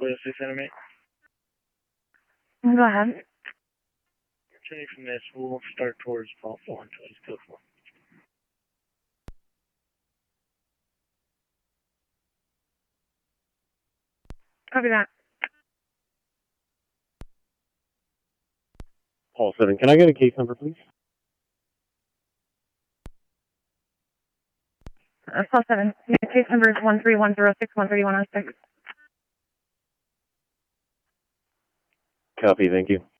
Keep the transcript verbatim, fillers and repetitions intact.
Clear six Animate. Go ahead. Turning from this, we'll start towards Vault four until he's code four. Copy that. Paul seven, can I get a case number, please? Uh, Paul seven. The case number is one three one zero six one three one zero six. Copy, thank you.